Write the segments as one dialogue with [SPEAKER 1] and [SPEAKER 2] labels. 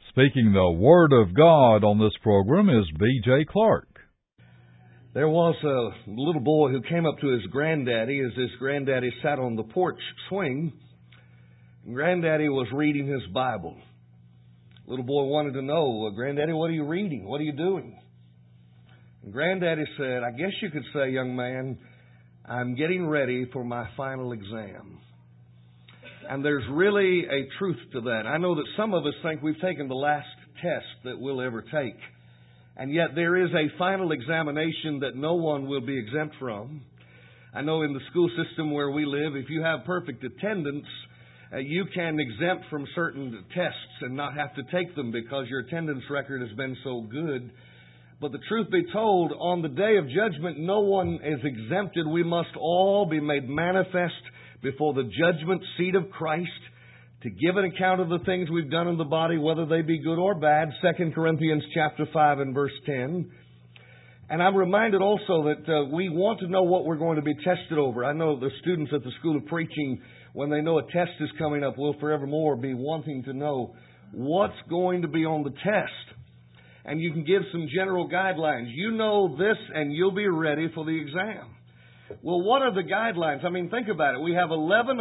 [SPEAKER 1] Speaking the Word of God on this program is B.J. Clark.
[SPEAKER 2] There was a little boy who came up to his granddaddy as his granddaddy sat on the porch swing. Granddaddy was reading his Bible. Little boy wanted to know, "Granddaddy, what are you reading? What are you doing?" And Granddaddy said, "I guess you could say, young man, I'm getting ready for my final exam." And there's really a truth to that. I know that some of us think we've taken the last test that we'll ever take. And yet there is a final examination that no one will be exempt from. I know in the school system where we live, if you have perfect attendance, you can exempt from certain tests and not have to take them because your attendance record has been so good. But the truth be told, on the day of judgment, no one is exempted. We must all be made manifest before the judgment seat of Christ to give an account of the things we've done in the body, whether they be good or bad. 2 Corinthians chapter 5 and verse 10. And I'm reminded also that we want to know what we're going to be tested over. I know the students at the School of Preaching, when they know a test is coming up, will forevermore be wanting to know what's going to be on the test. And you can give some general guidelines. You know this and you'll be ready for the exam. Well, what are the guidelines? I mean, think about it. We have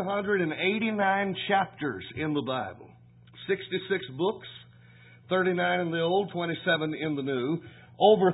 [SPEAKER 2] 1,189 chapters in the Bible. 66 books, 39 in the Old, 27 in the New. Over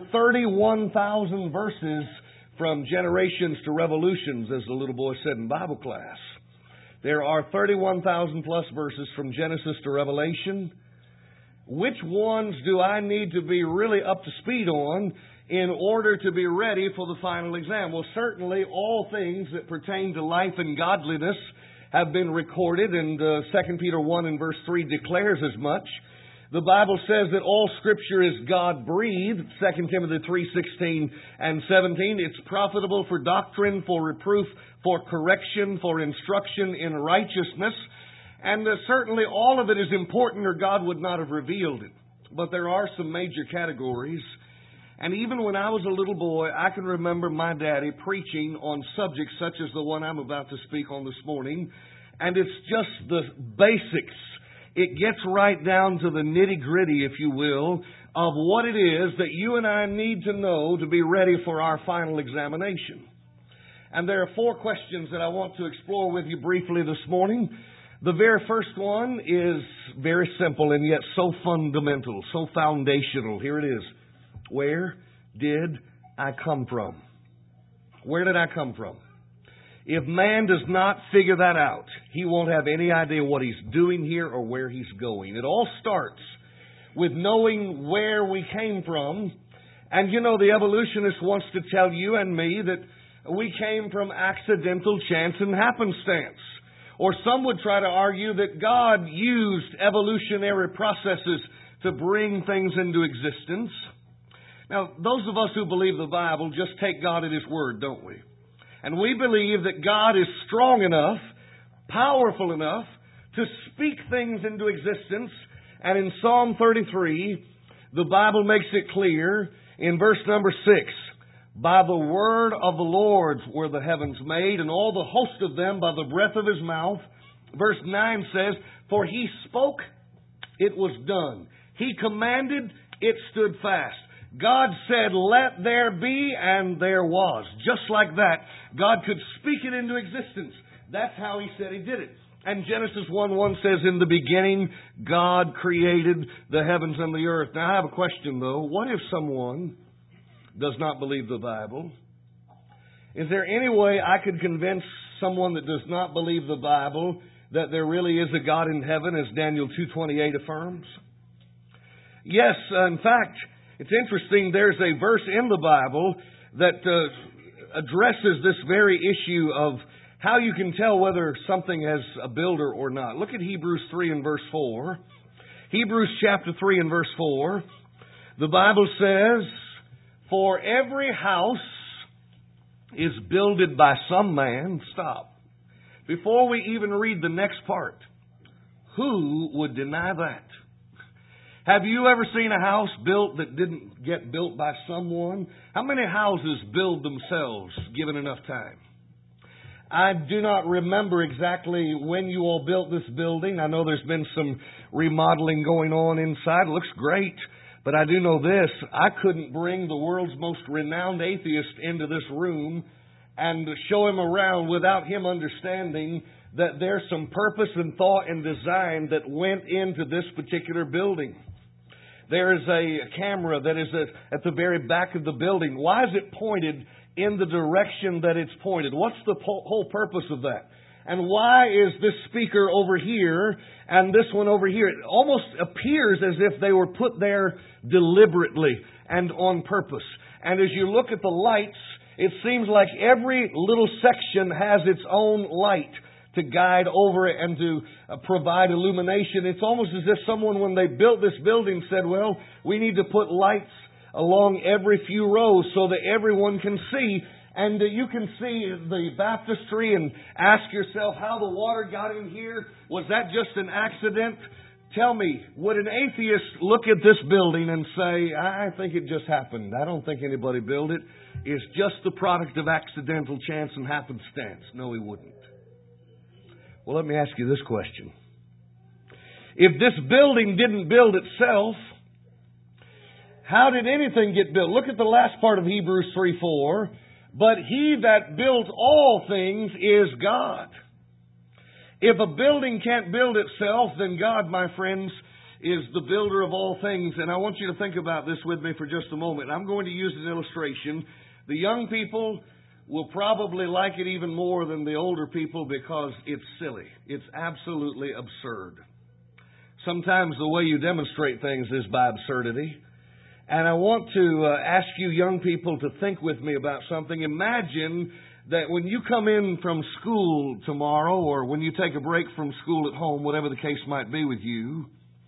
[SPEAKER 2] 31,000 verses from generations to revolutions, as the little boy said in Bible class. There are 31,000 plus verses from Genesis to Revelation. Which ones do I need to be really up to speed on in order to be ready for the final exam? Well, certainly all things that pertain to life and godliness have been recorded, and 2 Peter 1 and verse 3 declares as much. The Bible says that all Scripture is God-breathed, 2 Timothy 3:16 and 17. It's profitable for doctrine, for reproof, for correction, for instruction in righteousness. And certainly all of it is important, or God would not have revealed it. But there are some major categories. And even when I was a little boy, I can remember my daddy preaching on subjects such as the one I'm about to speak on this morning. And it's just the basics. It gets right down to the nitty-gritty, if you will, of what it is that you and I need to know to be ready for our final examination. And there are 4 questions that I want to explore with you briefly this morning. The very first one is very simple and yet so fundamental, so foundational. Here it is. Where did I come from? Where did I come from? If man does not figure that out, he won't have any idea what he's doing here or where he's going. It all starts with knowing where we came from. And you know, the evolutionist wants to tell you and me that we came from accidental chance and happenstance. Or some would try to argue that God used evolutionary processes to bring things into existence. Now, those of us who believe the Bible just take God at His word, don't we? And we believe that God is strong enough, powerful enough to speak things into existence. And in Psalm 33, the Bible makes it clear in verse number 6, "By the word of the Lord were the heavens made, and all the host of them by the breath of His mouth." Verse 9 says, "For He spoke, it was done. He commanded, it stood fast. God said, let there be, and there was." Just like that, God could speak it into existence. That's how He said He did it. And Genesis 1:1 says, "In the beginning, God created the heavens and the earth." Now, I have a question, though. What if someone does not believe the Bible? Is there any way I could convince someone that does not believe the Bible that there really is a God in heaven, as Daniel 2:28 affirms? Yes, in fact, it's interesting. There's a verse in the Bible that addresses this very issue of how you can tell whether something has a builder or not. Look at Hebrews 3 and verse 4. Hebrews chapter 3 and verse 4. The Bible says, "For every house is builded by some man." Stop. Before we even read the next part, who would deny that? Have you ever seen a house built that didn't get built by someone? How many houses build themselves given enough time? I do not remember exactly when you all built this building. I know there's been some remodeling going on inside. It looks great. But I do know this. I couldn't bring the world's most renowned atheist into this room and show him around without him understanding that there's some purpose and thought and design that went into this particular building. There is a camera that is at the very back of the building. Why is it pointed in the direction that it's pointed? What's the whole purpose of that? And why is this speaker over here and this one over here? It almost appears as if they were put there deliberately and on purpose. And as you look at the lights, it seems like every little section has its own light to guide over it and to provide illumination. It's almost as if someone, when they built this building, said, well, we need to put lights along every few rows so that everyone can see. And you can see the baptistry and ask yourself how the water got in here. Was that just an accident? Tell me, would an atheist look at this building and say, I think it just happened. I don't think anybody built it. It's just the product of accidental chance and happenstance. No, he wouldn't. Well, let me ask you this question. If this building didn't build itself, how did anything get built? Look at the last part of Hebrews 3:4. But he that built all things is God. If a building can't build itself, then God, my friends, is the builder of all things. And I want you to think about this with me for just a moment. I'm going to use an illustration. The young people will probably like it even more than the older people because it's silly. It's absolutely absurd. Sometimes the way you demonstrate things is by absurdity. And I want to ask you young people to think with me about something. Imagine that when you come in from school tomorrow, or when you take a break from school at home, whatever the case might be with you,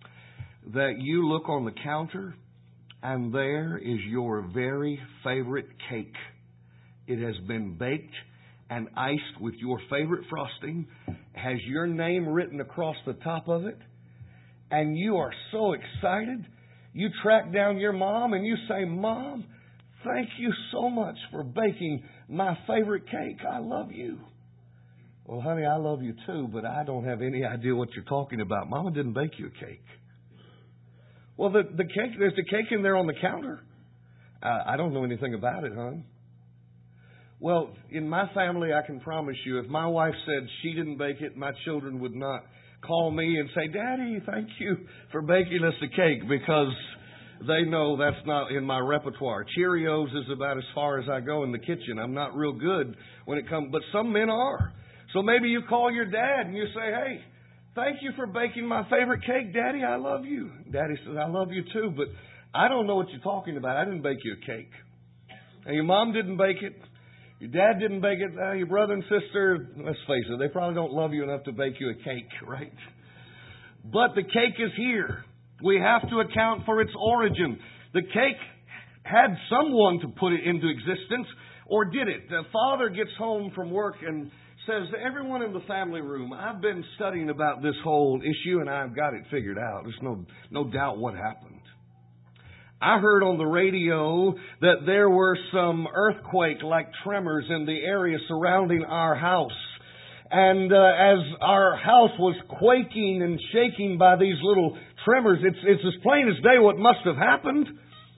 [SPEAKER 2] that you look on the counter and there is your very favorite cake. It has been baked and iced with your favorite frosting, has your name written across the top of it, and you are so excited. You track down your mom and you say, Mom, thank you so much for baking my favorite cake. I love you. Well, honey, I love you too, but I don't have any idea what you're talking about. Mama didn't bake you a cake. Well, the cake, there's the cake in there on the counter. I don't know anything about it, hon. Well, in my family, I can promise you, if my wife said she didn't bake it, my children would not call me and say, Daddy, thank you for baking us a cake, because they know that's not in my repertoire. Cheerios is about as far as I go in the kitchen. I'm not real good when it comes, but some men are. So maybe you call your dad and you say, hey, thank you for baking my favorite cake, Daddy. I love you. Daddy says, I love you too, but I don't know what you're talking about. I didn't bake you a cake. And your mom didn't bake it. Your dad didn't bake it. Your brother and sister, let's face it, they probably don't love you enough to bake you a cake, right? But the cake is here. We have to account for its origin. The cake had someone to put it into existence, or did it? The father gets home from work and says, everyone in the family room, I've been studying about this whole issue and I've got it figured out. There's no doubt what happened. I heard on the radio that there were some earthquake-like tremors in the area surrounding our house. And as our house was quaking and shaking by these little tremors, it's as plain as day what must have happened.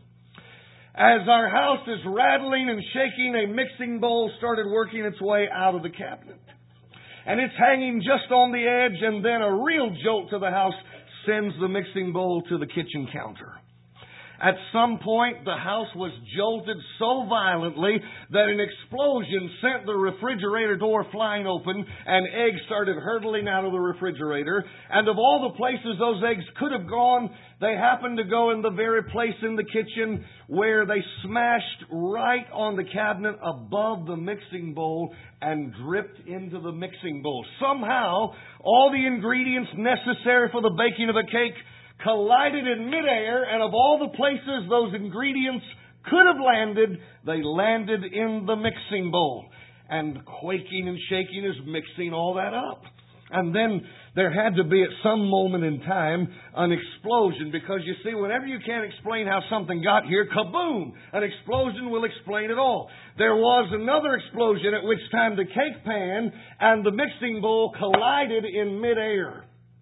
[SPEAKER 2] As our house is rattling and shaking, a mixing bowl started working its way out of the cabinet. And it's hanging just on the edge, and then a real jolt to the house sends the mixing bowl to the kitchen counter. At some point, the house was jolted so violently that an explosion sent the refrigerator door flying open and eggs started hurtling out of the refrigerator. And of all the places those eggs could have gone, they happened to go in the very place in the kitchen where they smashed right on the cabinet above the mixing bowl and dripped into the mixing bowl. Somehow, all the ingredients necessary for the baking of a cake collided in midair, and of all the places those ingredients could have landed, they landed in the mixing bowl. And quaking and shaking is mixing all that up. And then there had to be at some moment in time an explosion, because you see, whenever you can't explain how something got here, kaboom! An explosion will explain it all. There was another explosion, at which time the cake pan and the mixing bowl collided in midair.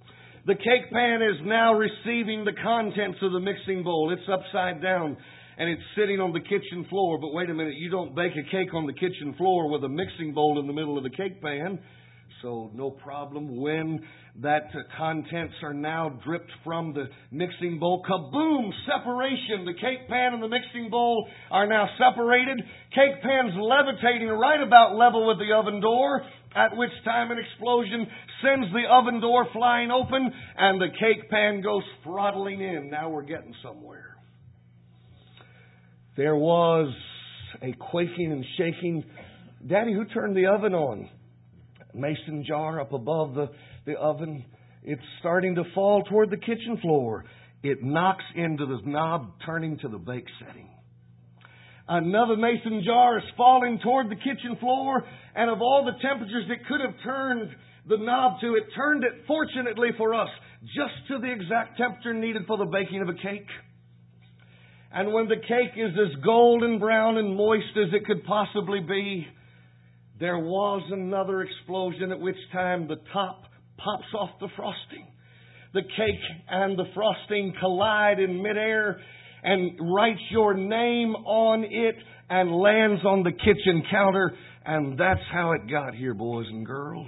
[SPEAKER 2] The cake pan is now receiving the contents of the mixing bowl. It's upside down and it's sitting on the kitchen floor. But wait a minute, you don't bake a cake on the kitchen floor with a mixing bowl in the middle of the cake pan. So no problem when that contents are now dripped from the mixing bowl. Kaboom! Separation. The cake pan and the mixing bowl are now separated. Cake pan's levitating right about level with the oven door, at which time an explosion sends the oven door flying open and the cake pan goes throttling in. Now we're getting somewhere. There was a quaking and shaking. Daddy, who turned the oven on? Mason jar up above the oven. It's starting to fall toward the kitchen floor. It knocks into the knob, turning to the bake setting. Another mason jar is falling toward the kitchen floor, and of all the temperatures it could have turned the knob to, it turned it, fortunately for us, just to the exact temperature needed for the baking of a cake. And when the cake is as golden brown and moist as it could possibly be, there was another explosion, at which time the top pops off the frosting. The cake and the frosting collide in midair and writes your name on it and lands on the kitchen counter. And that's how it got here, boys and girls.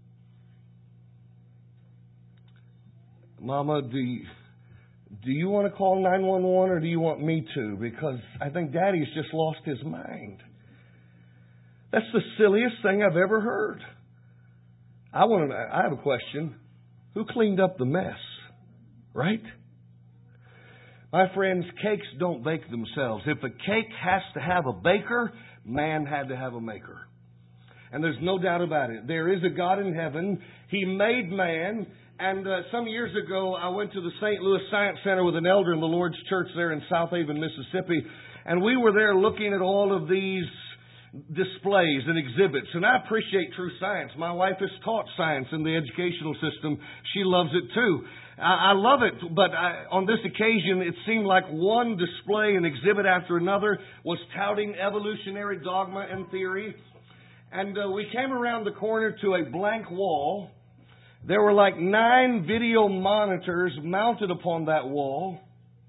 [SPEAKER 2] Mama, do you want to call 911 or do you want me to? Because I think Daddy's just lost his mind. That's the silliest thing I've ever heard. I have a question. Who cleaned up the mess? Right? My friends, cakes don't bake themselves. If a cake has to have a baker, man had to have a maker. And there's no doubt about it. There is a God in heaven. He made man. And some years ago, I went to the St. Louis Science Center with an elder in the Lord's Church there in South Haven, Mississippi. And we were there looking at all of these displays and exhibits. And I appreciate true science. My wife has taught science in the educational system. She loves it too. I love it, but on this occasion, it seemed like one display and exhibit after another was touting evolutionary dogma and theory. And we came around the corner to a blank wall. There were like 9 video monitors mounted upon that wall.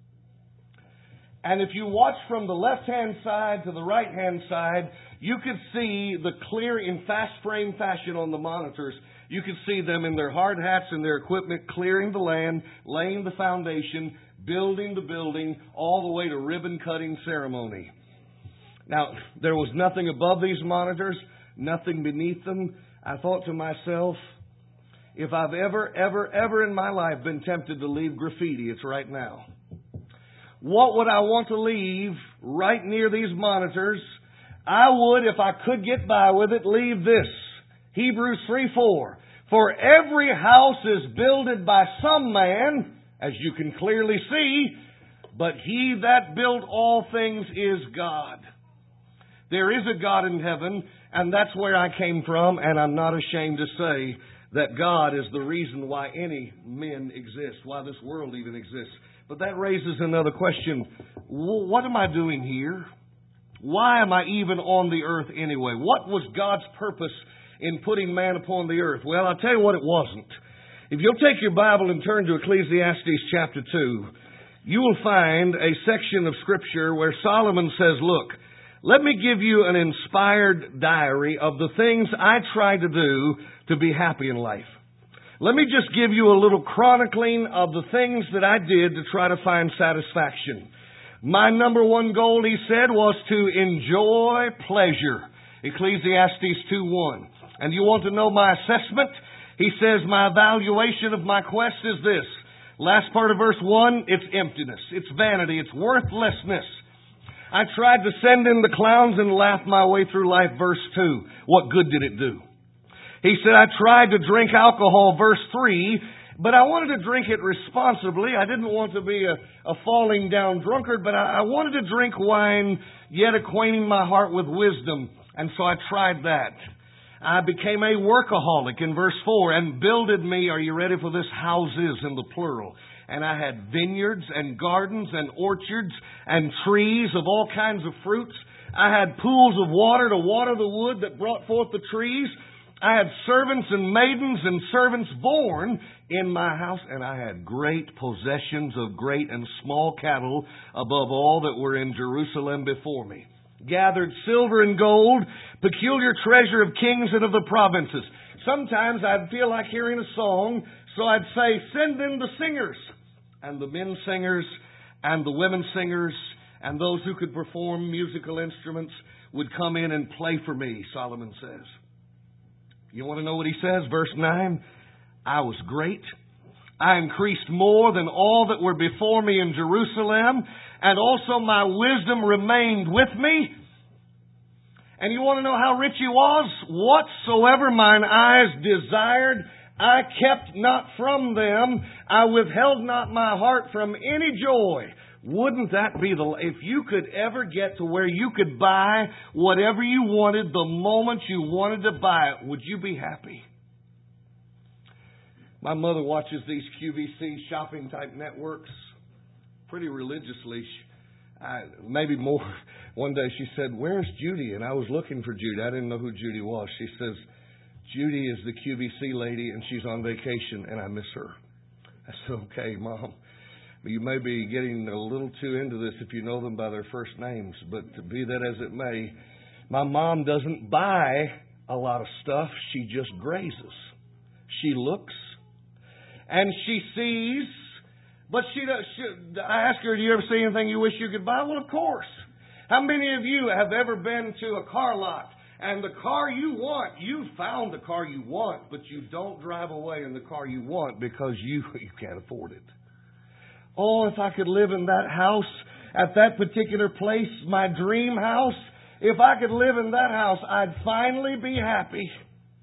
[SPEAKER 2] And if you watch from the left-hand side to the right-hand side, you could see the clear in fast frame fashion on the monitors. You could see them in their hard hats and their equipment clearing the land, laying the foundation, building the building, all the way to ribbon-cutting ceremony. Now, there was nothing above these monitors, nothing beneath them. I thought to myself, if I've ever in my life been tempted to leave graffiti, it's right now. What would I want to leave right near these monitors? I would, if I could get by with it, leave this. Hebrews 3:4. For every house is builded by some man, as you can clearly see, but he that built all things is God. There is a God in heaven, and that's where I came from, and I'm not ashamed to say that God is the reason why any men exist, why this world even exists. But that raises another question. What am I doing here? Why am I even on the earth anyway? What was God's purpose in putting man upon the earth? Well, I'll tell you what it wasn't. If you'll take your Bible and turn to Ecclesiastes chapter 2, you will find a section of Scripture where Solomon says, look, let me give you an inspired diary of the things I try to do to be happy in life. Let me just give you a little chronicling of the things that I did to try to find satisfaction. My number one goal, he said, was to enjoy pleasure. Ecclesiastes 2:1. And you want to know my assessment? He says, my evaluation of my quest is this. Last part of verse 1, it's emptiness. It's vanity. It's worthlessness. I tried to send in the clowns and laugh my way through life. Verse 2. What good did it do? He said, I tried to drink alcohol, verse 3, but I wanted to drink it responsibly. I didn't want to be a falling down drunkard, but I wanted to drink wine, yet acquainting my heart with wisdom. And so I tried that. I became a workaholic in verse 4, and builded me, are you ready for this, houses in the plural. And I had vineyards and gardens and orchards and trees of all kinds of fruits. I had pools of water to water the wood that brought forth the trees. I had servants and maidens and servants born in my house, and I had great possessions of great and small cattle above all that were in Jerusalem before me. Gathered silver and gold, peculiar treasure of kings and of the provinces. Sometimes I'd feel like hearing a song, so I'd say, send in the singers. And the men singers and the women singers and those who could perform musical instruments would come in and play for me, Solomon says. You want to know what he says? Verse 9, I was great. I increased more than all that were before me in Jerusalem, and also my wisdom remained with me. And you want to know how rich he was? Whatsoever mine eyes desired, I kept not from them. I withheld not my heart from any joy. Wouldn't that be if you could ever get to where you could buy whatever you wanted the moment you wanted to buy it, would you be happy? My mother watches these QVC shopping type networks pretty religiously. Maybe more. One day she said, where's Judy? And I was looking for Judy. I didn't know who Judy was. She says, Judy is the QVC lady and she's on vacation and I miss her. I said, okay, Mom. You may be getting a little too into this if you know them by their first names, but to be that as it may, my mom doesn't buy a lot of stuff. She just grazes. She looks and she sees, but I ask her, do you ever see anything you wish you could buy? Well, of course. How many of you have ever been to a car lot and the car you want, you found the car you want, but you don't drive away in the car you want because you can't afford it? Oh, if I could live in that house at that particular place, my dream house, if I could live in that house, I'd finally be happy.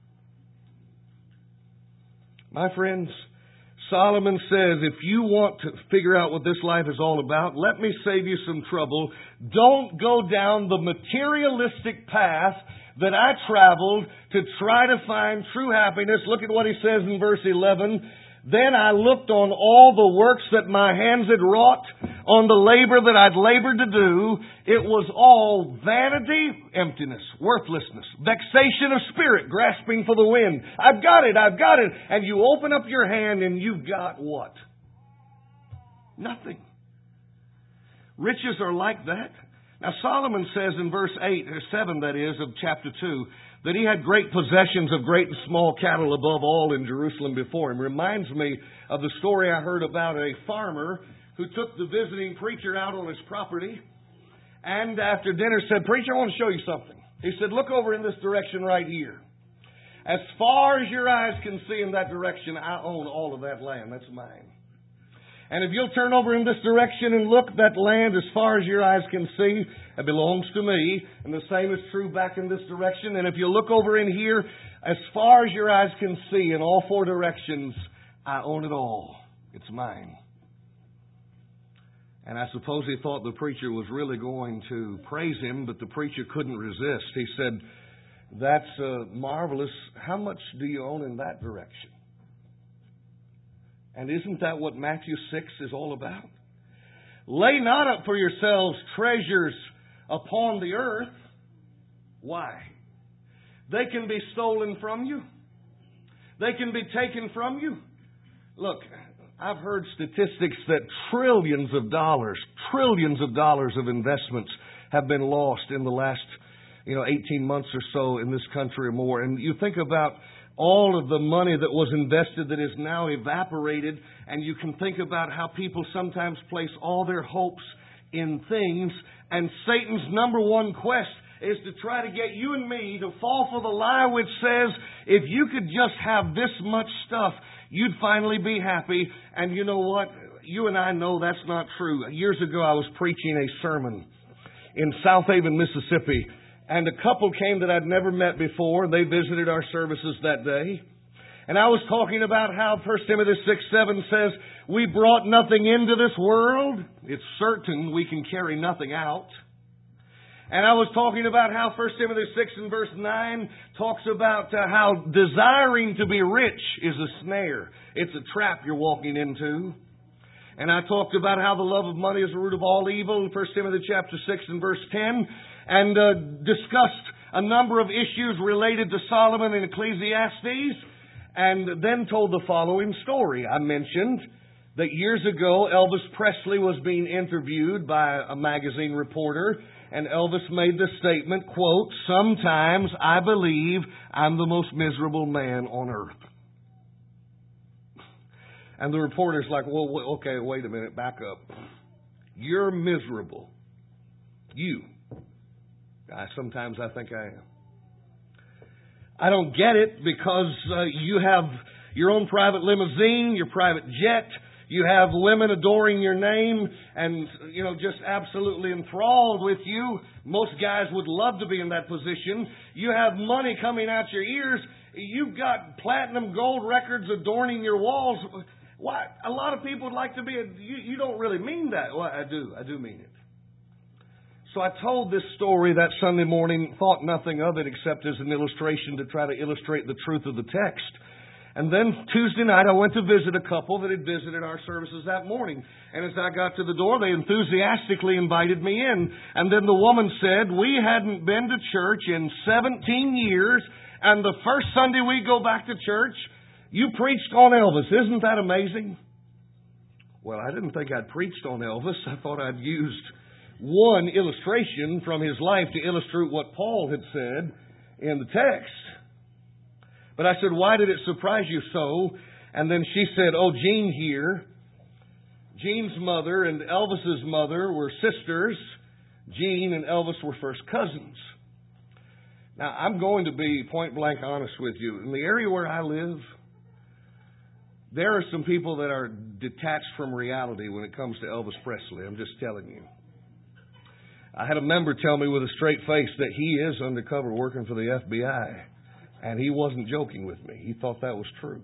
[SPEAKER 2] My friends, Solomon says, if you want to figure out what this life is all about, let me save you some trouble. Don't go down the materialistic path that I traveled to try to find true happiness. Look at what he says in verse 11. Then I looked on all the works that my hands had wrought, on the labor that I'd labored to do. It was all vanity, emptiness, worthlessness, vexation of spirit, grasping for the wind. I've got it. And you open up your hand and you've got what? Nothing. Riches are like that. Now Solomon says in verse 8, or 7 that is, of chapter 2, that he had great possessions of great and small cattle above all in Jerusalem before him. Reminds me of the story I heard about a farmer who took the visiting preacher out on his property and after dinner said, Preacher, I want to show you something. He said, look over in this direction right here. As far as your eyes can see in that direction, I own all of that land. That's mine. And if you'll turn over in this direction and look, that land as far as your eyes can see, it belongs to me. And the same is true back in this direction. And if you look over in here, as far as your eyes can see in all four directions, I own it all. It's mine. And I suppose he thought the preacher was really going to praise him, but the preacher couldn't resist. He said, that's marvelous. How much do you own in that direction? And isn't that what Matthew 6 is all about? Lay not up for yourselves treasures upon the earth. Why? They can be stolen from you. They can be taken from you. Look, I've heard statistics that trillions of dollars of investments have been lost in the last 18 months or so in this country or more. And you think about all of the money that was invested that is now evaporated, and you can think about how people sometimes place all their hopes in things, and Satan's number one quest is to try to get you and me to fall for the lie which says, if you could just have this much stuff, you'd finally be happy. And you know what? You and I know that's not true. Years ago, I was preaching a sermon in South Haven, Mississippi, and a couple came that I'd never met before. They visited our services that day. And I was talking about how 1 Timothy 6:7 says, we brought nothing into this world. It's certain we can carry nothing out. And I was talking about how 1 Timothy 6 and verse 9 talks about how desiring to be rich is a snare. It's a trap you're walking into. And I talked about how the love of money is the root of all evil in 1 Timothy chapter 6 and verse 10. And discussed a number of issues related to Solomon and Ecclesiastes, and then told the following story. I mentioned that years ago Elvis Presley was being interviewed by a magazine reporter, and Elvis made the statement, quote, "Sometimes I believe I'm the most miserable man on earth." And the reporter's like, "Well, okay, wait a minute, back up. You're miserable. You." Sometimes I think I am. I don't get it because you have your own private limousine, your private jet. You have women adoring your name and, just absolutely enthralled with you. Most guys would love to be in that position. You have money coming out your ears. You've got platinum gold records adorning your walls. Why? A lot of people would like to be you don't really mean that. Well, I do. I do mean it. So I told this story that Sunday morning, thought nothing of it except as an illustration to try to illustrate the truth of the text. And then Tuesday night I went to visit a couple that had visited our services that morning. And as I got to the door, they enthusiastically invited me in. And then the woman said, "We hadn't been to church in 17 years, and the first Sunday we go back to church, you preached on Elvis. Isn't that amazing?" Well, I didn't think I'd preached on Elvis. I thought I'd used one illustration from his life to illustrate what Paul had said in the text. But I said, "Why did it surprise you so?" And then she said, "Oh, Gene here. Gene's mother and Elvis's mother were sisters. Gene and Elvis were first cousins." Now, I'm going to be point blank honest with you. In the area where I live, there are some people that are detached from reality when it comes to Elvis Presley. I'm just telling you. I had a member tell me with a straight face that he is undercover working for the FBI. And he wasn't joking with me. He thought that was true.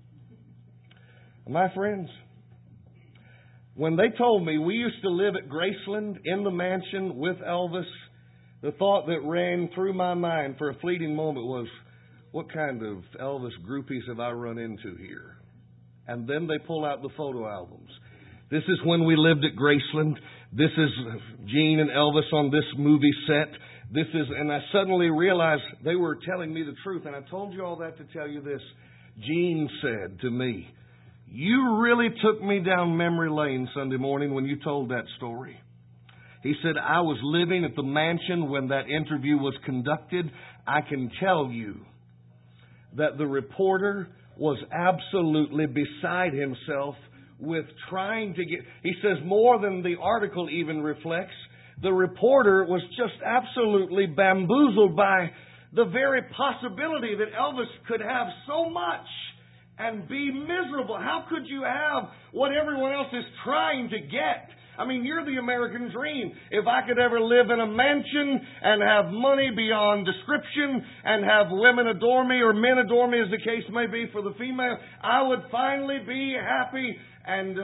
[SPEAKER 2] My friends, when they told me we used to live at Graceland in the mansion with Elvis, the thought that ran through my mind for a fleeting moment was, what kind of Elvis groupies have I run into here? And then they pull out the photo albums. This is when we lived at Graceland. This is Gene and Elvis on this movie set. And I suddenly realized they were telling me the truth. And I told you all that to tell you this. Gene said to me, "You really took me down memory lane Sunday morning when you told that story." He said, "I was living at the mansion when that interview was conducted. I can tell you that the reporter was absolutely beside himself with trying to get," he says, more than the article even reflects, the reporter was just absolutely bamboozled by the very possibility that Elvis could have so much and be miserable. How could you have what everyone else is trying to get? I mean, you're the American dream. If I could ever live in a mansion and have money beyond description and have women adore me or men adore me, as the case may be for the female, I would finally be happy. And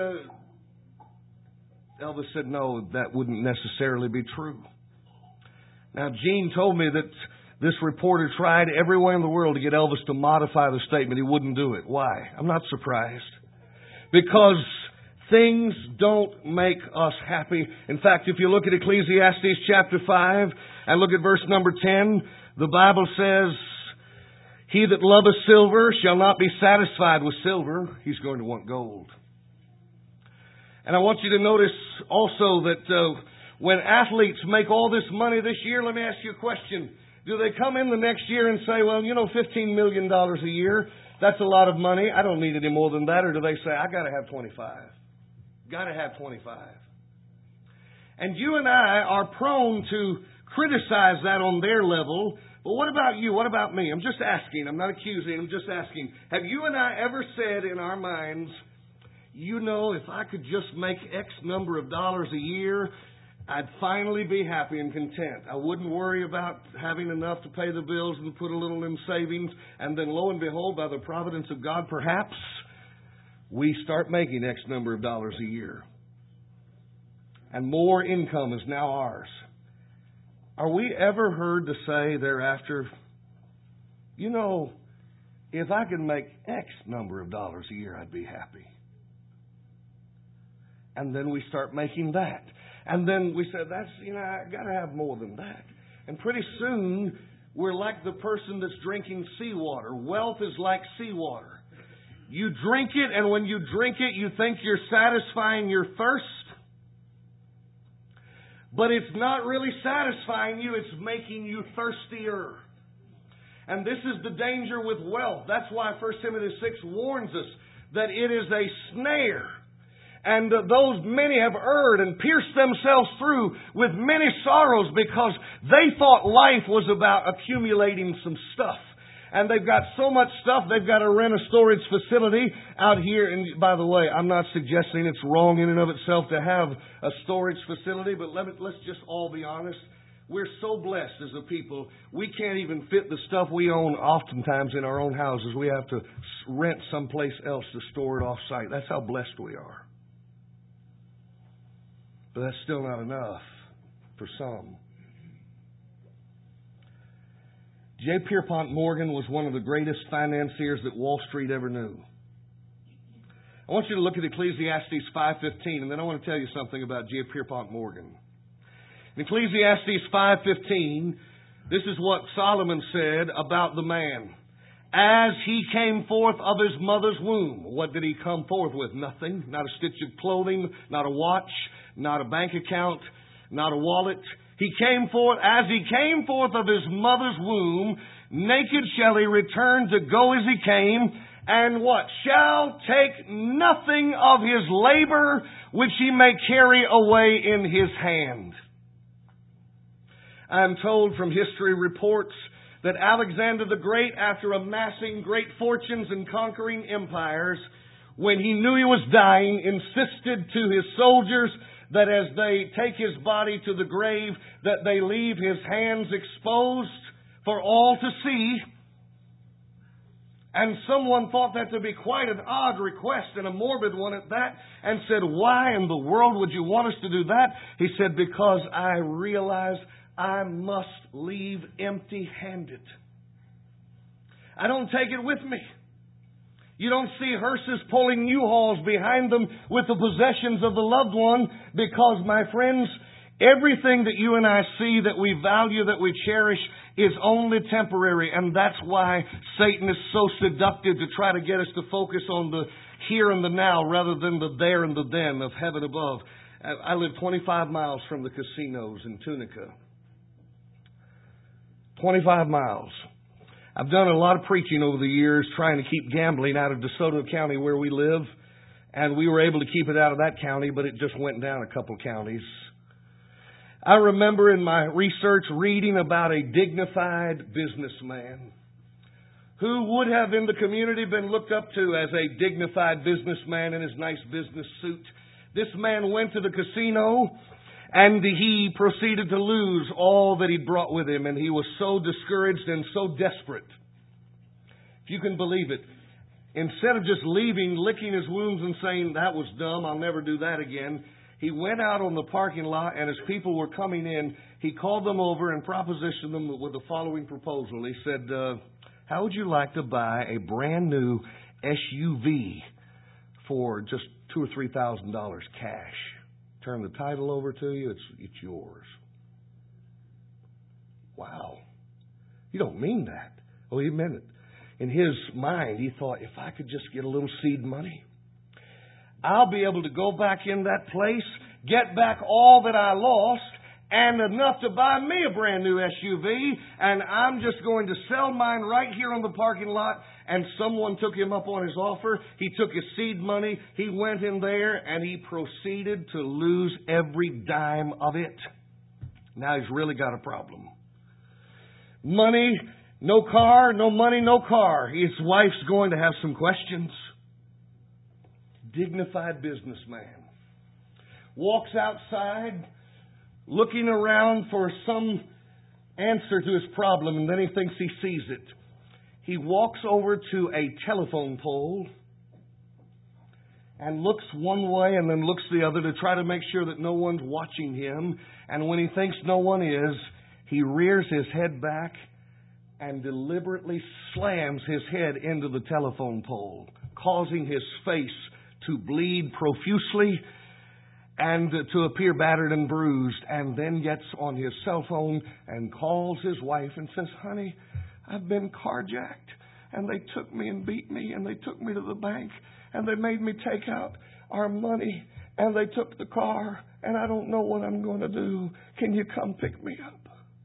[SPEAKER 2] Elvis said, "No, that wouldn't necessarily be true." Now, Gene told me that this reporter tried every way in the world to get Elvis to modify the statement. He wouldn't do it. Why? I'm not surprised. Because things don't make us happy. In fact, if you look at Ecclesiastes chapter 5 and look at verse number 10, the Bible says, "He that loveth silver shall not be satisfied with silver." He's going to want gold. And I want you to notice also that when athletes make all this money this year, let me ask you a question. Do they come in the next year and say, "Well, $15 million a year, that's a lot of money. I don't need any more than that"? Or do they say, "I got to have 25. Got to have 25. And you and I are prone to criticize that on their level. But what about you? What about me? I'm just asking. I'm not accusing. I'm just asking. Have you and I ever said in our minds, if I could just make X number of dollars a year, I'd finally be happy and content. I wouldn't worry about having enough to pay the bills and put a little in savings. And then lo and behold, by the providence of God, perhaps we start making X number of dollars a year. And more income is now ours. Are we ever heard to say thereafter, if I could make X number of dollars a year, I'd be happy. And then we start making that. And then we say, I got to have more than that. And pretty soon, We're like the person that's drinking seawater. Wealth is like seawater. You drink it, and when you drink it, you think you're satisfying your thirst. But it's not really satisfying you, it's making you thirstier. And this is the danger with wealth. That's why 1 Timothy 6 warns us that it is a snare. And those many have erred and pierced themselves through with many sorrows because they thought life was about accumulating some stuff. And they've got so much stuff, they've got to rent a storage facility out here. And by the way, I'm not suggesting it's wrong in and of itself to have a storage facility, but let's just all be honest. We're so blessed as a people, we can't even fit the stuff we own oftentimes in our own houses. We have to rent someplace else to store it off-site. That's how blessed we are. But that's still not enough for some. J. Pierpont Morgan was one of the greatest financiers that Wall Street ever knew. I want you to look at Ecclesiastes 5:15, and then I want to tell you something about J. Pierpont Morgan. In Ecclesiastes 5:15, this is what Solomon said about the man. As he came forth of his mother's womb. What did he come forth with? Nothing. Not a stitch of clothing, not a watch, not a bank account, not a wallet. He came forth, as he came forth of his mother's womb, naked shall he return to go as he came, and what? Shall take nothing of his labor which he may carry away in his hand. I am told from history reports that Alexander the Great, after amassing great fortunes and conquering empires, when he knew he was dying, insisted to his soldiers that as they take his body to the grave, that they leave his hands exposed for all to see. And someone thought that to be quite an odd request and a morbid one at that, and said, why in the world would you want us to do that? He said, because I realize I must leave empty-handed. I don't take it with me. You don't see hearses pulling U-Hauls behind them with the possessions of the loved one because, my friends, everything that you and I see, that we value, that we cherish, is only temporary. And that's why Satan is so seductive to try to get us to focus on the here and the now rather than the there and the then of heaven above. I live 25 miles from the casinos in Tunica. 25 miles. I've done a lot of preaching over the years trying to keep gambling out of DeSoto County where we live. And we were able to keep it out of that county, but it just went down a couple counties. I remember in my research reading about a dignified businessman who would have in the community been looked up to as a dignified businessman in his nice business suit. This man went to the casino and he proceeded to lose all that he'd brought with him, and he was so discouraged and so desperate. If you can believe it, instead of just leaving, licking his wounds and saying, that was dumb, I'll never do that again, he went out on the parking lot, and as people were coming in, he called them over and propositioned them with the following proposal. He said, how would you like to buy a brand new SUV for just $2,000 or $3,000 cash? Turn the title over to you, it's yours. Wow. You don't mean that. Oh, he meant it. In his mind, he thought, if I could just get a little seed money, I'll be able to go back in that place, get back all that I lost, and enough to buy me a brand new SUV, and I'm just going to sell mine right here on the parking lot. And someone took him up on his offer. He took his seed money. He went in there and he proceeded to lose every dime of it. Now he's really got a problem. Money, no car, no money, no car. His wife's going to have some questions. Dignified businessman. Walks outside looking around for some answer to his problem, and then he thinks he sees it. He walks over to a telephone pole and looks one way and then looks the other to try to make sure that no one's watching him. And when he thinks no one is, he rears his head back and deliberately slams his head into the telephone pole, causing his face to bleed profusely. and to appear battered and bruised, and then gets on his cell phone and calls his wife and says, "Honey, I've been carjacked, and they took me and beat me, and they took me to the bank, and they made me take out our money, and they took the car, and I don't know what I'm going to do. Can you come pick me up?"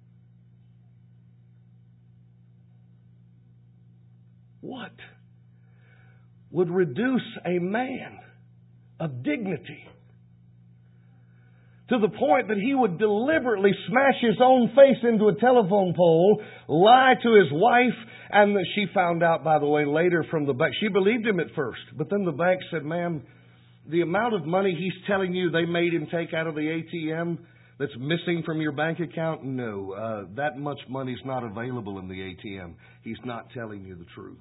[SPEAKER 2] What would reduce a man of dignity to the point that he would deliberately smash his own face into a telephone pole, lie to his wife, and she found out, by the way, later from the bank. She believed him at first, but then the bank said, "Ma'am, the amount of money he's telling you they made him take out of the ATM that's missing from your bank account, no, that much money's not available in the ATM. He's not telling you the truth."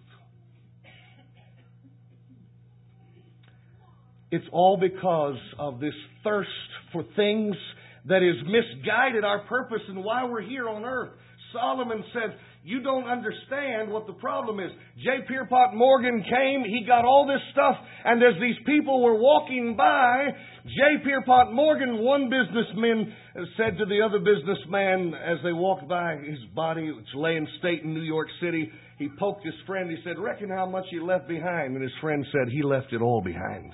[SPEAKER 2] It's all because of this thirst for things that has misguided our purpose and why we're here on earth. Solomon said, "You don't understand what the problem is." J. Pierpont Morgan came, he got all this stuff, and as these people were walking by, J. Pierpont Morgan, one businessman, said to the other businessman as they walked by his body, which lay in state in New York City, he poked his friend, he said, "Reckon how much he left behind?" And his friend said, "He left it all behind."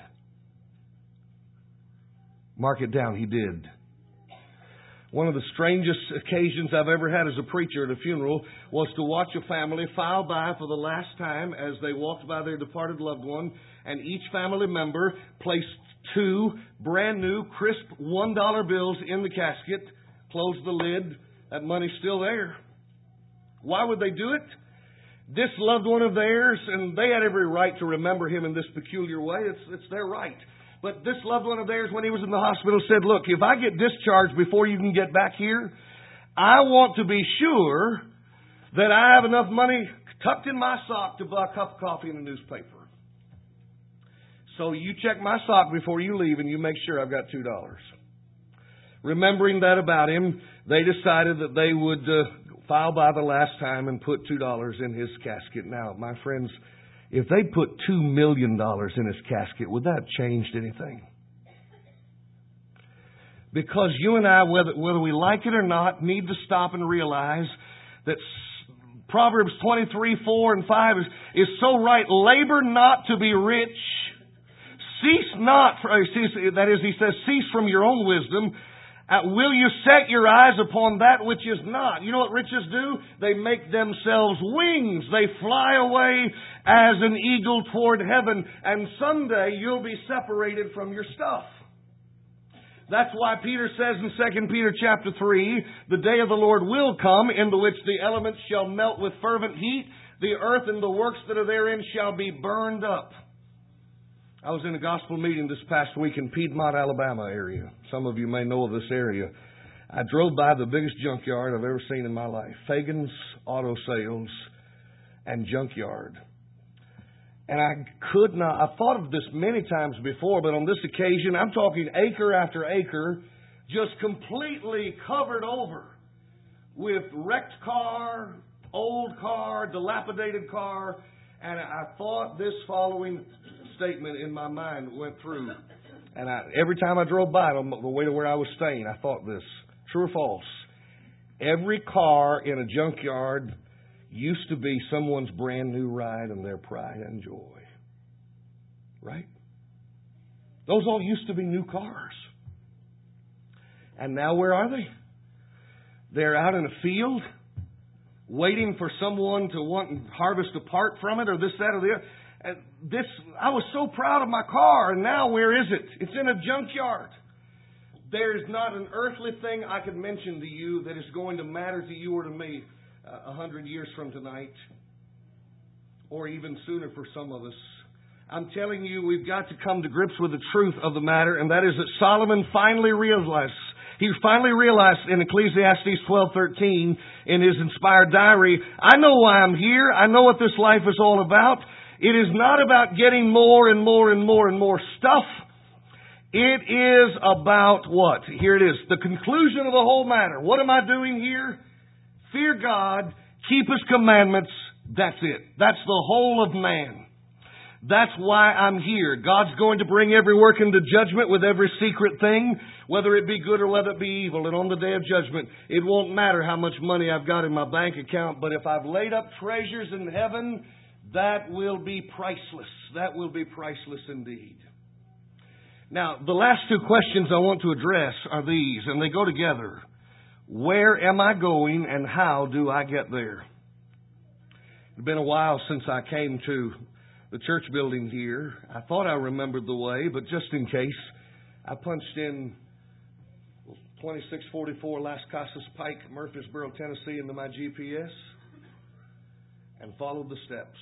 [SPEAKER 2] Mark it down, he did. One of the strangest occasions I've ever had as a preacher at a funeral was to watch a family file by for the last time as they walked by their departed loved one, and each family member placed 2 brand new, crisp $1 bills in the casket, closed the lid, that money's still there. Why would they do it? This loved one of theirs, and they had every right to remember him in this peculiar way, it's their right. But this loved one of theirs, when he was in the hospital, said, "Look, if I get discharged before you can get back here, I want to be sure that I have enough money tucked in my sock to buy a cup of coffee and a newspaper. So you check my sock before you leave and you make sure I've got $2. Remembering that about him, they decided that they would file by the last time and put $2 in his casket. Now, my friends, if they put $2 million in his casket, would that have changed anything? Because you and I, whether we like it or not, need to stop and realize that Proverbs 23:4-5 is so right. Labor not to be rich. Cease not, that is, he says, cease from your own wisdom. Will you set your eyes upon that which is not? You know what riches do? They make themselves wings. They fly away as an eagle toward heaven. And someday you'll be separated from your stuff. That's why Peter says in 2 Peter chapter 3, the day of the Lord will come, in the which the elements shall melt with fervent heat. The earth and the works that are therein shall be burned up. I was in a gospel meeting this past week in Piedmont, Alabama area. Some of you may know of this area. I drove by the biggest junkyard I've ever seen in my life. Fagan's Auto Sales and Junkyard. And I've thought of this many times before, but on this occasion, I'm talking acre after acre, just completely covered over with wrecked car, old car, dilapidated car. And I thought this following statement in my mind went through. And every time I drove by on the way to where I was staying, I thought this. True or false? Every car in a junkyard used to be someone's brand new ride and their pride and joy. Right? Those all used to be new cars. And now where are they? They're out in a field waiting for someone to want and harvest a part from it, or this, that, or the other. And I was so proud of my car, and now where is it? It's in a junkyard. There's not an earthly thing I could mention to you that is going to matter to you or to me 100 years from tonight, or even sooner for some of us. I'm telling you, we've got to come to grips with the truth of the matter, and that is that Solomon finally realized. He finally realized in Ecclesiastes 12:13 in his inspired diary, I know why I'm here. I know what this life is all about. It is not about getting more and more and more and more stuff. It is about what? Here it is. The conclusion of the whole matter. What am I doing here? Fear God, keep His commandments. That's it. That's the whole of man. That's why I'm here. God's going to bring every work into judgment with every secret thing, whether it be good or whether it be evil. And on the day of judgment, it won't matter how much money I've got in my bank account, but if I've laid up treasures in heaven, that will be priceless. That will be priceless indeed. Now, the last two questions I want to address are these, and they go together. Where am I going and how do I get there? It's been a while since I came to the church building here. I thought I remembered the way, but just in case, I punched in 2644 Las Casas Pike, Murfreesboro, Tennessee into my GPS and followed the steps.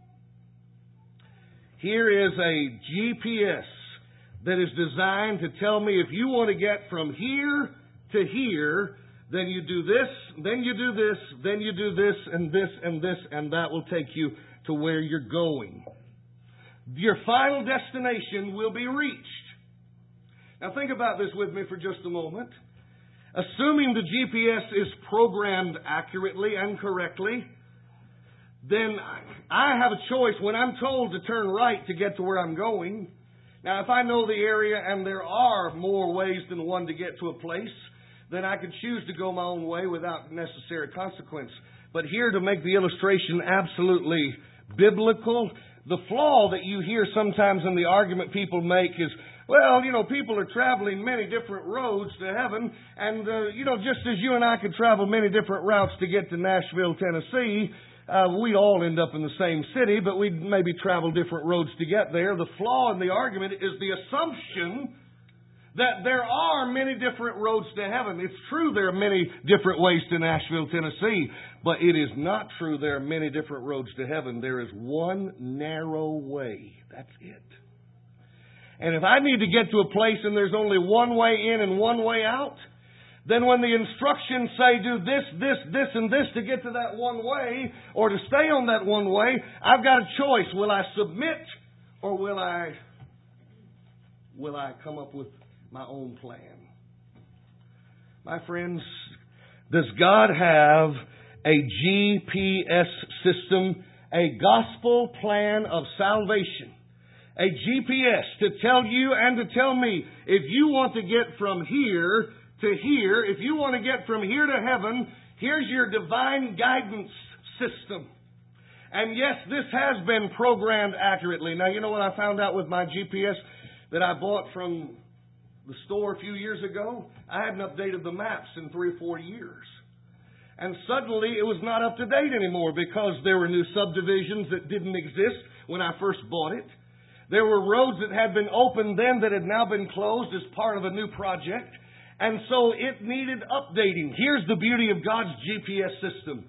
[SPEAKER 2] Here is a GPS that is designed to tell me if you want to get from here to here, then you do this, then you do this, then you do this, and this, and this, and that will take you to where you're going. Your final destination will be reached. Now think about this with me for just a moment. Assuming the GPS is programmed accurately and correctly, then I have a choice when I'm told to turn right to get to where I'm going. Now, if I know the area and there are more ways than one to get to a place, then I could choose to go my own way without necessary consequence. But here, to make the illustration absolutely biblical, the flaw that you hear sometimes in the argument people make is, well, people are traveling many different roads to heaven, and, just as you and I could travel many different routes to get to Nashville, Tennessee, we all end up in the same city, but we maybe travel different roads to get there. The flaw in the argument is the assumption that there are many different roads to heaven. It's true there are many different ways to Nashville, Tennessee, but it is not true there are many different roads to heaven. There is one narrow way. That's it. And if I need to get to a place and there's only one way in and one way out, then when the instructions say do this, this, and this to get to that one way, or to stay on that one way, I've got a choice. Will I submit, or will I come up with my own plan? My friends, does God have a GPS system, a gospel plan of salvation, a GPS to tell you and to tell me, if you want to get from here to here, if you want to get from here to heaven, here's your divine guidance system. And yes, this has been programmed accurately. Now, you know what I found out with my GPS that I bought from the store a few years ago? I hadn't updated the maps in 3 or 4 years. And suddenly it was not up to date anymore because there were new subdivisions that didn't exist when I first bought it. There were roads that had been opened then that had now been closed as part of a new project. And so it needed updating. Here's the beauty of God's GPS system.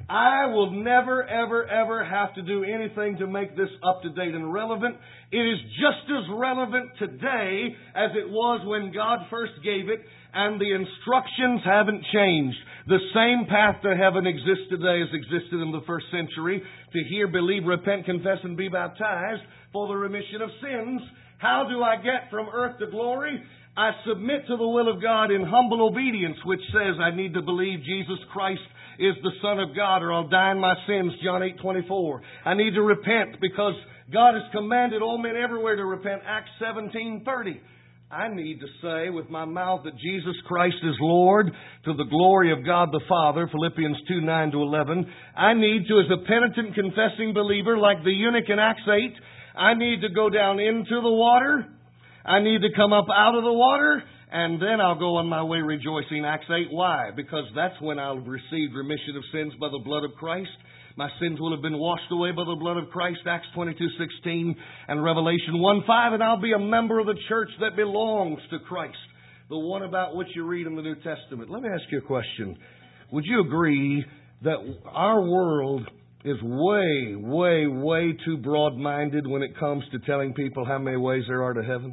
[SPEAKER 2] I will never, ever, ever have to do anything to make this up to date and relevant. It is just as relevant today as it was when God first gave it, and the instructions haven't changed. The same path to heaven exists today as existed in the first century. To hear, believe, repent, confess, and be baptized for the remission of sins. How do I get from earth to glory? I submit to the will of God in humble obedience, which says I need to believe Jesus Christ is the Son of God, or I'll die in my sins, John 8:24. I need to repent because God has commanded all men everywhere to repent, Acts 17:30. I need to say with my mouth that Jesus Christ is Lord to the glory of God the Father, Philippians 2:9-11. I need to, as a penitent confessing believer like the eunuch in Acts 8, I need to go down into the water. I need to come up out of the water, and then I'll go on my way rejoicing. Acts 8. Why? Because that's when I'll receive remission of sins by the blood of Christ. My sins will have been washed away by the blood of Christ. Acts 22:16 and Revelation 1:5. And I'll be a member of the church that belongs to Christ, the one about which you read in the New Testament. Let me ask you a question. Would you agree that our world is way, way, way too broad-minded when it comes to telling people how many ways there are to heaven?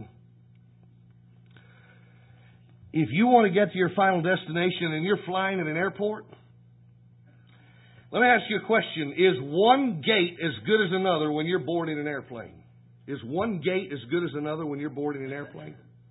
[SPEAKER 2] If you want to get to your final destination and you're flying in an airport, let me ask you a question. Is one gate as good as another when you're boarding an airplane? Is one gate as good as another when you're boarding an airplane?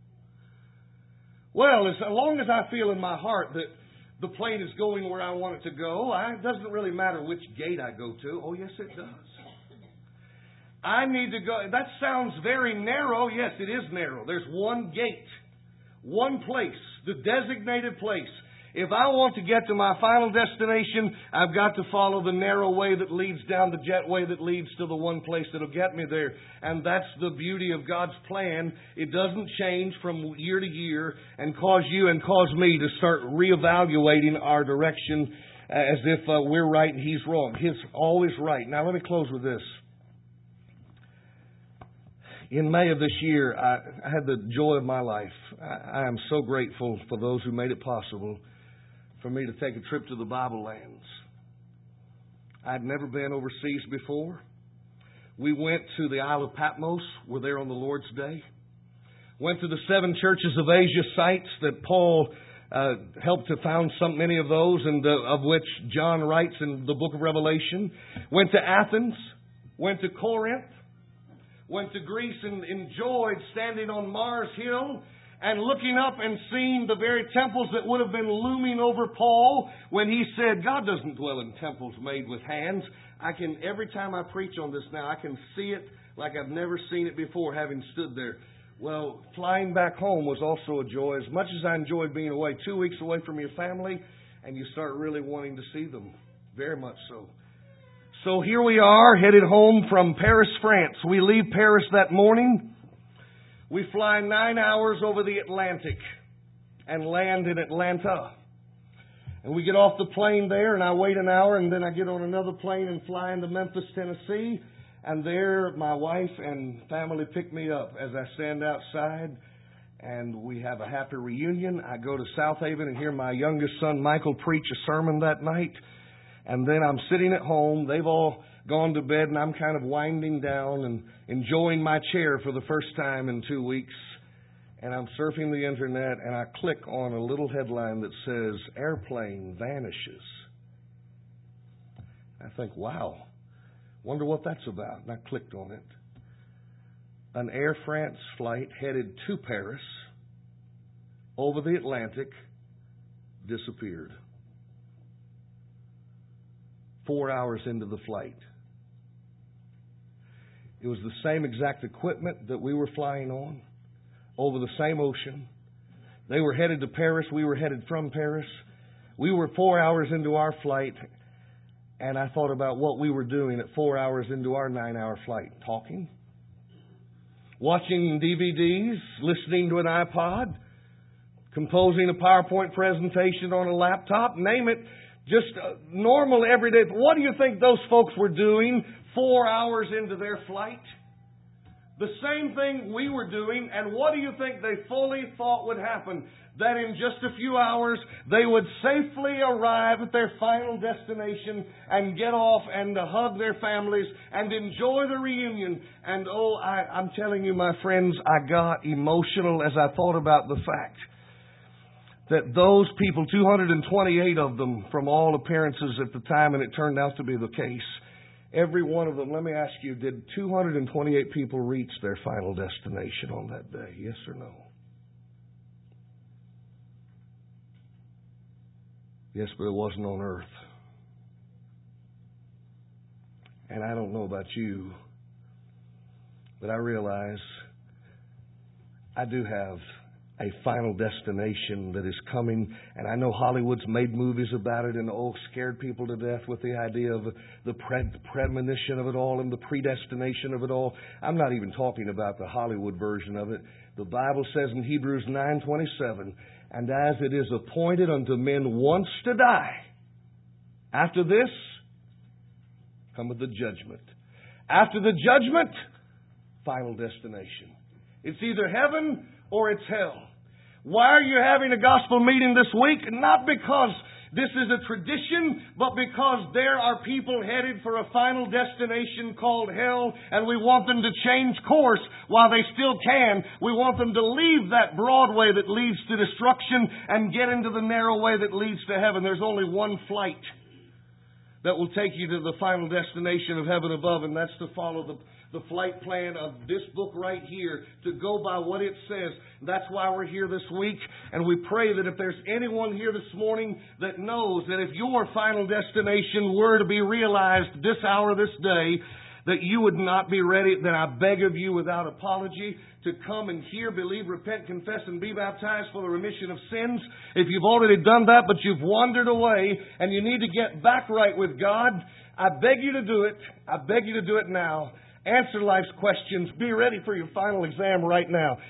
[SPEAKER 2] Well, as long as I feel in my heart that the plane is going where I want it to go, it doesn't really matter which gate I go to. Oh, yes, it does. I need to go. That sounds very narrow. Yes, it is narrow. There's one gate, one place, the designated place. If I want to get to my final destination, I've got to follow the narrow way that leads down the jetway that leads to the one place that'll get me there. And that's the beauty of God's plan. It doesn't change from year to year and cause you and cause me to start reevaluating our direction as if we're right and He's wrong. He's always right. Now let me close with this. In May of this year, I had the joy of my life. I am so grateful for those who made it possible for me to take a trip to the Bible lands. I'd never been overseas before. We went to the Isle of Patmos. We're there on the Lord's Day. Went to the 7 churches of Asia sites that Paul helped to found many of those, and of which John writes in the book of Revelation. Went to Athens. Went to Corinth. Went to Greece and enjoyed standing on Mars Hill and looking up and seeing the very temples that would have been looming over Paul when he said, God doesn't dwell in temples made with hands. Every time I preach on this now, I can see it like I've never seen it before, having stood there. Well, flying back home was also a joy. As much as I enjoyed being away, 2 weeks away from your family, and you start really wanting to see them. Very much so. So here we are, headed home from Paris, France. We leave Paris that morning. We fly 9 hours over the Atlantic and land in Atlanta. And we get off the plane there, and I wait an hour, and then I get on another plane and fly into Memphis, Tennessee. And there, my wife and family pick me up as I stand outside, and we have a happy reunion. I go to South Haven and hear my youngest son, Michael, preach a sermon that night. And then I'm sitting at home. They've all gone to bed, and I'm kind of winding down and enjoying my chair for the first time in 2 weeks. And I'm surfing the internet, and I click on a little headline that says, Airplane Vanishes. I think, wow, wonder what that's about. And I clicked on it. An Air France flight headed to Paris over the Atlantic disappeared. 4 hours into the flight. It was the same exact equipment that we were flying on, over the same ocean. They were headed to Paris. We were headed from Paris. We were 4 hours into our flight, and I thought about what we were doing at 4 hours into our 9-hour flight. Talking, watching DVDs, listening to an iPod, composing a PowerPoint presentation on a laptop, name it. Just normal, everyday. What do you think those folks were doing 4 hours into their flight? The same thing we were doing, and what do you think they fully thought would happen? That in just a few hours, they would safely arrive at their final destination and get off and hug their families and enjoy the reunion. And I'm telling you, my friends, I got emotional as I thought about the fact that those people, 228 of them from all appearances at the time, and it turned out to be the case, every one of them, let me ask you, did 228 people reach their final destination on that day? Yes or no? Yes, but it wasn't on earth. And I don't know about you, but I realize I do have a final destination that is coming. And I know Hollywood's made movies about it and scared people to death with the idea of the premonition of it all and the predestination of it all. I'm not even talking about the Hollywood version of it. The Bible says in Hebrews 9:27, and as it is appointed unto men once to die, after this cometh the judgment. After the judgment, final destination. It's either heaven or it's hell. Why are you having a gospel meeting this week? Not because this is a tradition, but because there are people headed for a final destination called hell, and we want them to change course while they still can. We want them to leave that broad way that leads to destruction and get into the narrow way that leads to heaven. There's only one flight that will take you to the final destination of heaven above, and that's to follow the flight plan of this book right here, to go by what it says. That's why we're here this week, and we pray that if there's anyone here this morning that knows that if your final destination were to be realized this hour, this day, that you would not be ready, then I beg of you without apology to come and hear, believe, repent, confess, and be baptized for the remission of sins. If you've already done that, but you've wandered away and you need to get back right with God, I beg you to do it. I beg you to do it now. Answer life's questions. Be ready for your final exam right now.